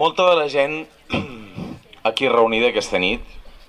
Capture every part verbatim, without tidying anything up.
Molta de la gent aquí reunida aquesta nit,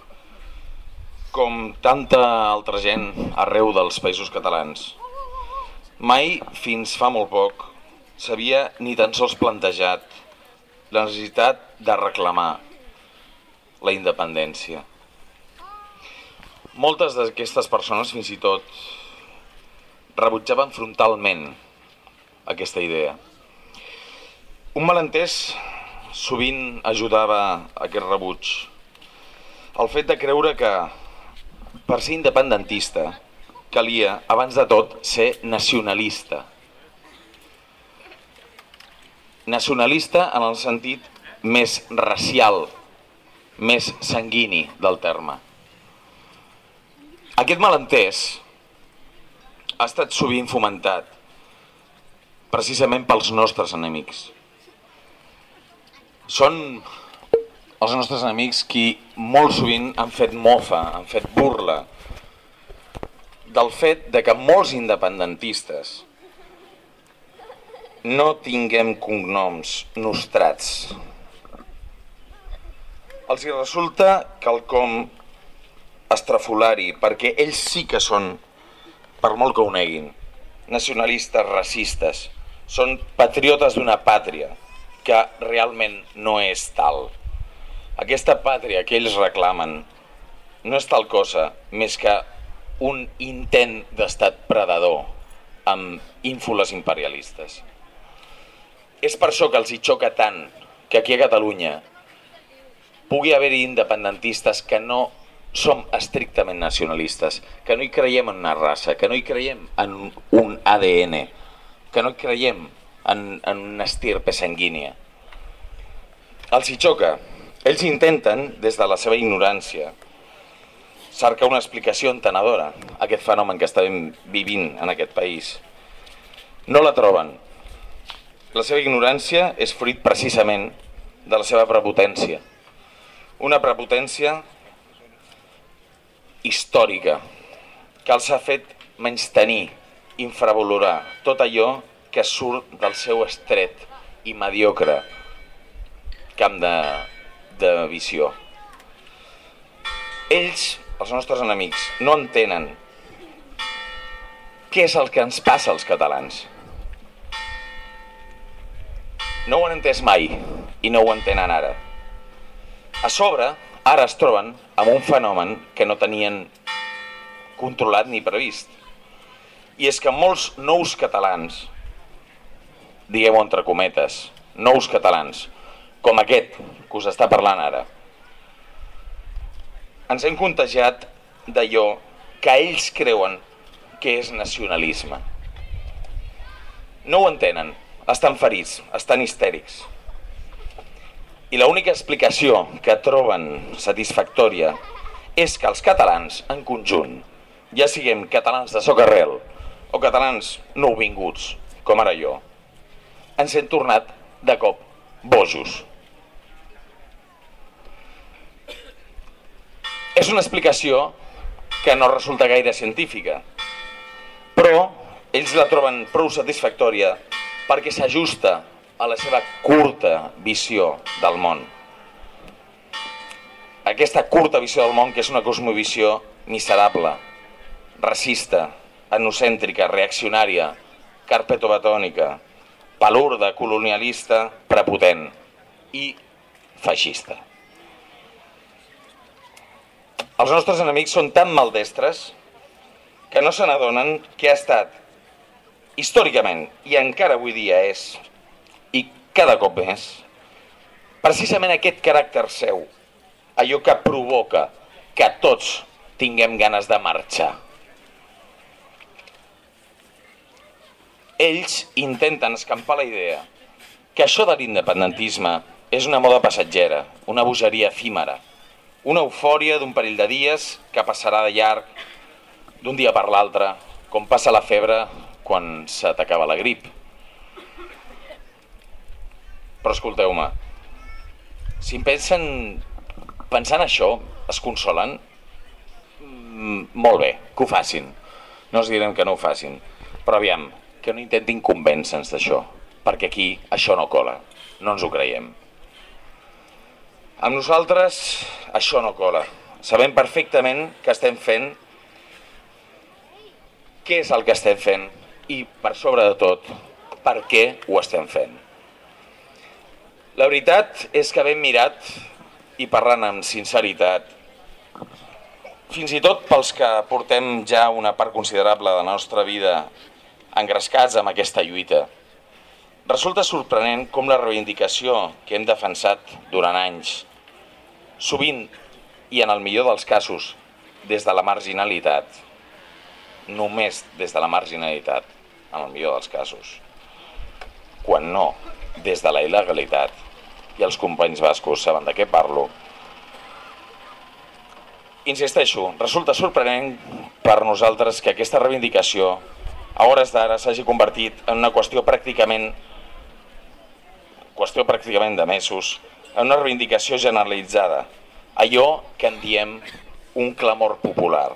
com tanta altra gent arreu dels països catalans, mai fins fa molt poc s'havia ni tan sols plantejat la necessitat de reclamar la independència. Moltes d'aquestes persones fins i tot rebutjaven frontalment aquesta idea. Un malentès sovint ajudava a aquest rebuig. El fet de creure que per ser independentista calia, abans de tot, ser nacionalista. Nacionalista en el sentit més racial, més sanguini del terme. Aquest malentès ha estat sovint fomentat precisament pels nostres enemics. Són els nostres enemics qui molt sovint han fet mofa, han fet burla del fet de que molts independentistes no tinguem cognoms nostrats. Els hi resulta quelcom estrafolari, perquè ells sí que són, per molt que ho neguin, nacionalistes racistes, són patriotes d'una pàtria que realment no és tal. Aquesta pàtria que ells reclamen no és tal cosa més que un intent d'estat predador amb ínfules imperialistes. És per això que els hi xoca tant que aquí a Catalunya pugui haver-hi independentistes que no som estrictament nacionalistes, que no hi creiem en una raça, que no hi creiem en un A D N, que no hi creiem en, en una estirpe sanguínia. Els hi xoca. Ells intenten, des de la seva ignorància, cercar una explicació entenedora a aquest fenomen que estem vivint en aquest país. No la troben. La seva ignorància és fruit precisament de la seva prepotència. Una prepotència històrica que els ha fet menystenir, infravalorar tot allò que surt del seu estret i mediocre camp de, de visió. Ells, els nostres enemics, no entenen què és el que ens passa als catalans. No ho han entès mai i no ho entenen ara. A sobre, ara es troben amb un fenomen que no tenien controlat ni previst. I és que molts nous catalans, diguem-ho entre cometes, nous catalans, com aquest que us està parlant ara, ens hem contagiat d'allò que ells creuen que és nacionalisme. No ho entenen, estan ferits, estan histèrics. I l'única explicació que troben satisfactòria és que els catalans en conjunt, ja siguem catalans de socarrel o catalans nouvinguts, com ara jo, ens hem tornat de cop bojos. És una explicació que no resulta gaire científica, però ells la troben prou satisfactòria perquè s'ajusta a la seva curta visió del món. Aquesta curta visió del món, que és una cosmovisió miserable, racista, etnocèntrica, reaccionària, carpetovetònica, palurda, colonialista, prepotent i feixista. Els nostres enemics són tan maldestres que no se n'adonen que ha estat històricament, i encara avui dia és, i cada cop més, precisament aquest caràcter seu, allò que provoca que tots tinguem ganes de marxar. Ells intenten escampar la idea que això de l'independentisme és una moda passatgera, una bogeria efímera, una eufòria d'un parell de dies que passarà de llarg d'un dia per l'altre, com passa la febre quan se t'acaba la grip. Però escolteu-me, si em pensen, pensant això, es consolen? Mm, molt bé, que ho facin. No els direm que no ho facin. Però aviam, que no intentin convèncer-nos d'això, perquè aquí això no cola, no ens ho creiem. Amb nosaltres això no cola. Sabem perfectament que estem fent, què és el que estem fent i, per sobre de tot, per què ho estem fent. La veritat és que ben mirat i parlant amb sinceritat, fins i tot pels que portem ja una part considerable de la nostra vida engrescats amb aquesta lluita, resulta sorprenent com la reivindicació que hem defensat durant anys, sovint i en el millor dels casos des de la marginalitat, només des de la marginalitat, en el millor dels casos, quan no des de la il·legalitat, i els companys bascos saben de què parlo. Insisteixo, resulta sorprenent per nosaltres que aquesta reivindicació a hores d'ara s'hagi convertit en una qüestió pràcticament qüestió pràcticament de mesos, en una reivindicació generalitzada, allò que en diem un clamor popular.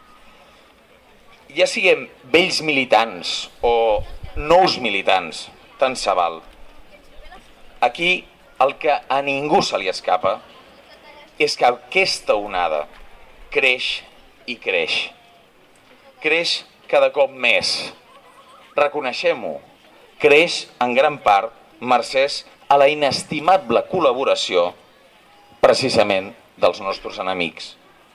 Ja siguem vells militants o nous militants, tant se val. Aquí el que a ningú se li escapa és que aquesta onada creix i creix. Creix cada cop més. Reconeixem-ho. Creix en gran part mercès a la inestimable col·laboració precisament dels nostres enemics.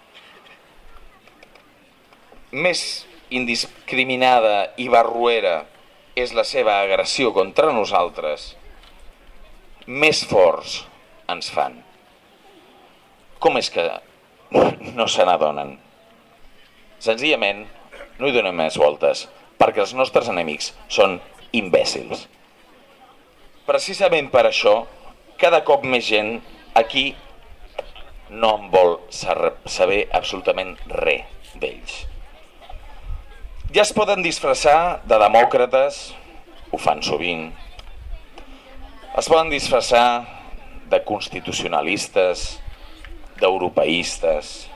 Més indiscriminada i barroera és la seva agressió contra nosaltres, més forts ens fan. Com és que no se n'adonen? Senzillament, no hi donem més voltes, perquè els nostres enemics són imbècils. Precisament per això, cada cop més gent aquí no en vol saber absolutament res d'ells. Ja es poden disfressar de demòcrates, ho fan sovint, es poden disfressar de constitucionalistes, d'europeistes.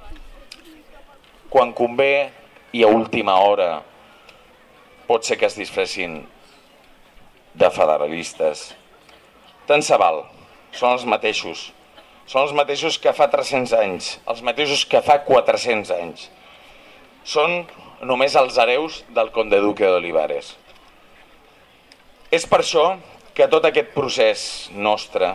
Quan convé i a última hora pot ser que es disfressin de federalistes. Tant se val, són els mateixos. Són els mateixos que fa tres-cents anys, els mateixos que fa quatre-cents anys. Són només els hereus del conde duque d'Olivares. És per això que tot aquest procés nostre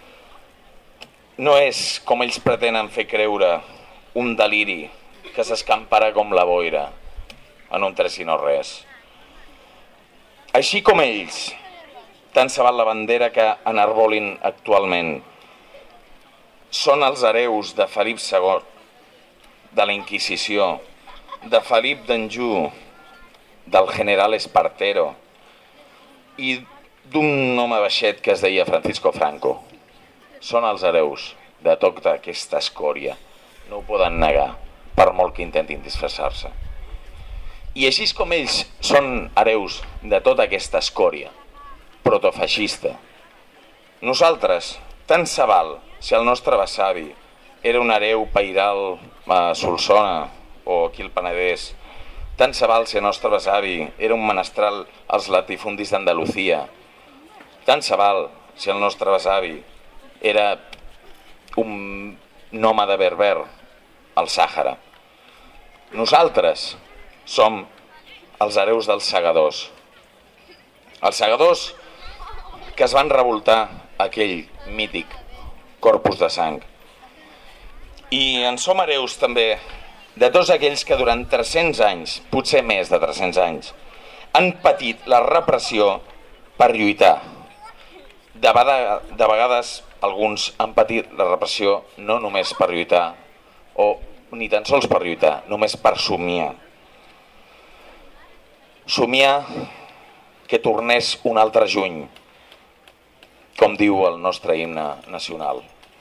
no és, com ells pretenen fer creure, un deliri que s'escamparà com la boira en un tres i no res. Així com ells, tant se val la bandera que enarbolin actualment, són els hereus de Felip segon, de la Inquisició, de Felip d'Anjou, del general Espartero i d'un home baixet que es deia Francisco Franco. Són els hereus de tota aquesta escòria. No ho poden negar, per molt que intentin disfressar-se. I així com ells són hereus de tota aquesta escòria protofeixista, nosaltres, tant se val si el nostre besavi era un hereu pairal a Solsona o aquí al Penedès, tant se val si el nostre besavi era un menestral als latifundis d'Andalusia, tant se val si el nostre besavi era un nòmada berber al Sàhara. Nosaltres som els hereus dels segadors. Els segadors que es van revoltar aquell mític corpus de sang. I en som hereus també de tots aquells que durant tres-cents anys, potser més de tres-cents anys, han patit la repressió per lluitar. De, vegades, de vegades alguns han patit la repressió no només per lluitar, o ni tan sols per lluitar, només per somiar. Somiar que tornés un altre juny, com diu el nostre himne nacional.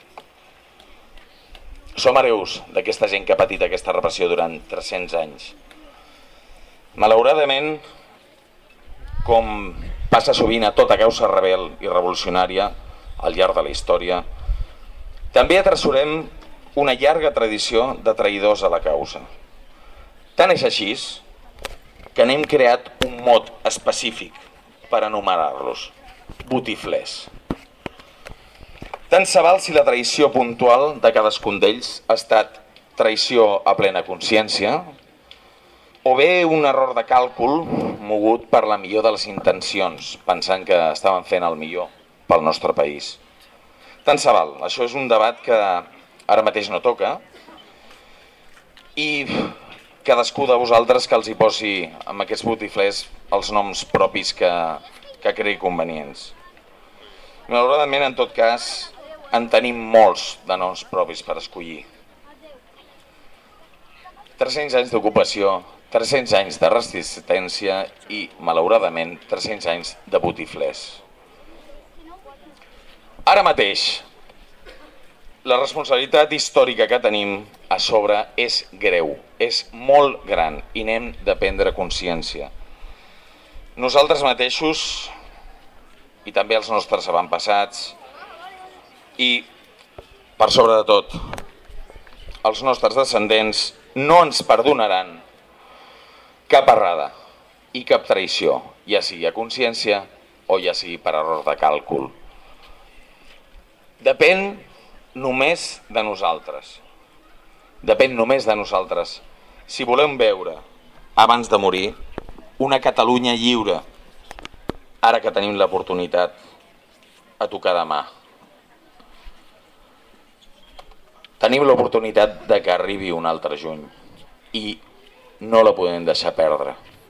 Som hereus d'aquesta gent que ha patit aquesta repressió durant tres-cents anys. Malauradament, com passa sovint a tota causa rebel i revolucionària al llarg de la història, també atresorem una llarga tradició de traïdors a la causa. Tant és així que n'hem creat un mot específic per anomenar-los, botiflers. Tant se val si la traïció puntual de cadascun d'ells ha estat traïció a plena consciència o bé un error de càlcul mogut per la millor de les intencions, pensant que estaven fent el millor pel nostre país. Tant se val, això és un debat que ara mateix no toca i cadascú de vosaltres que els hi posi amb aquests botiflers els noms propis que, que creï convenients. Malauradament, en tot cas, en tenim molts de noms propis per escollir. tres-cents anys d'ocupació, tres-cents anys de resistència i, malauradament, tres-cents anys de botiflers. Ara mateix, la responsabilitat històrica que tenim a sobre és greu, és molt gran i n'hem de prendre consciència. Nosaltres mateixos i també els nostres avantpassats i, per sobre de tot, els nostres descendents no ens perdonaran cap errada i cap traïció, ja sigui a consciència o ja sigui per error de càlcul. Depèn només de nosaltres. Depèn només de nosaltres. Si volem veure, abans de morir, una Catalunya lliure, ara que tenim l'oportunitat a tocar de mà. Tenim l'oportunitat de que arribi un altre juny i no la podem deixar perdre.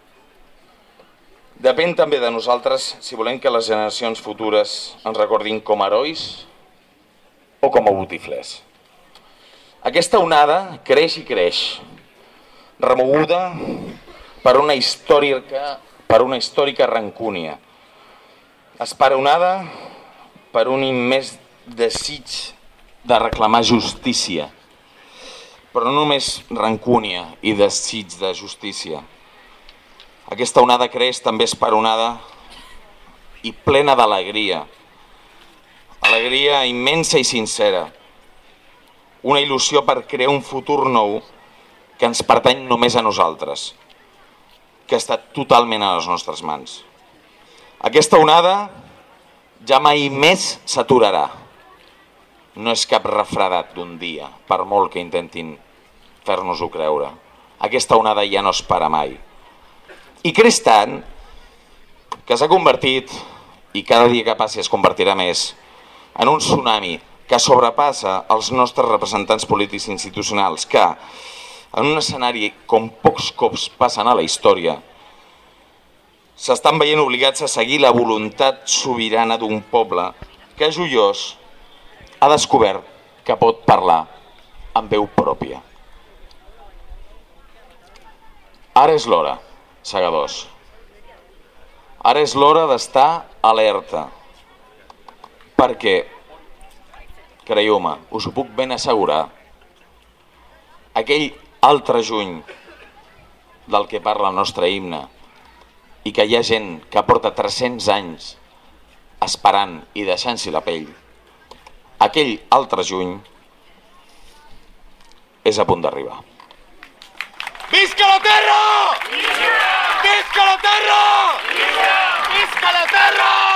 Depèn també de nosaltres si volem que les generacions futures ens recordin com a herois o com a botiflers. Aquesta onada creix i creix, remoguda per una històrica, per una històrica rancúnia, esperonada per un immens desig de reclamar justícia, però no només rancúnia i desig de justícia. Aquesta onada creix també esperonada i plena d'alegria, alegria immensa i sincera, una il·lusió per crear un futur nou que ens pertany només a nosaltres, que està totalment a les nostres mans. Aquesta onada ja mai més s'aturarà. No és cap refredat d'un dia, per molt que intentin fer-nos-ho creure. Aquesta onada ja no es para mai. I creix tant que s'ha convertit, i cada dia que passi es convertirà més, en un tsunami que sobrepassa els nostres representants polítics i institucionals, que, en un escenari com pocs cops passen a la història, s'estan veient obligats a seguir la voluntat sobirana d'un poble que, joiós, ha descobert que pot parlar amb veu pròpia. Ara és l'hora, segadors. Ara és l'hora d'estar alerta, perquè, creieu-me, us ho puc ben assegurar, aquell altre juny del que parla el nostre himne i que hi ha gent que porta tres-cents anys esperant i deixant-s'hi la pell, aquell altre juny és a punt d'arribar. Visca la terra! Visca la terra! Visca la terra!